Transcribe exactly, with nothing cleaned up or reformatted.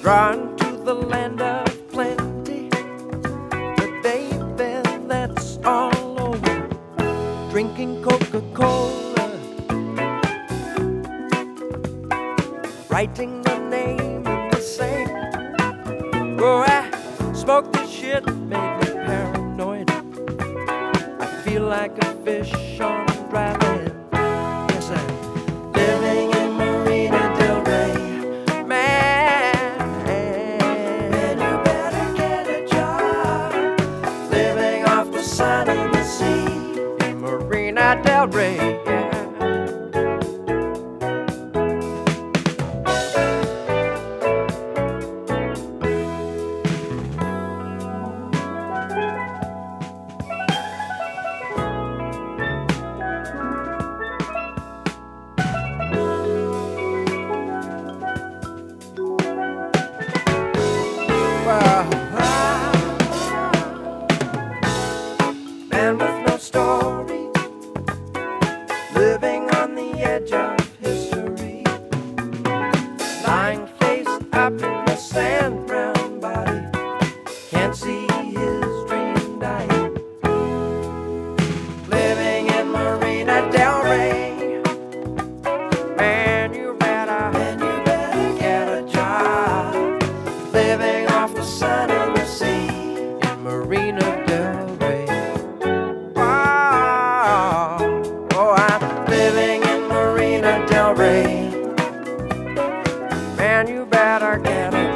drawn to the land of plenty, but baby, that's all over. Drinking Coca-Cola, writing the name in the sand. Oh, I smoke this shit, made me paranoid. I feel like a fish on dry land. Yes, I'm living in Marina Del Rey, man. And you better get a job, living off the sun and the sea in Marina Del Rey. Yeah. Man with no story, living on the edge of history, lying face up in the sand, brown body, can't see his dream dying. Living in Marina Del Rey, man, you better, man, you better get a job, living off the sun and the sea in Marina Del Rey. Wow. Oh, I'm living in Marina Del Rey. Man, you better get a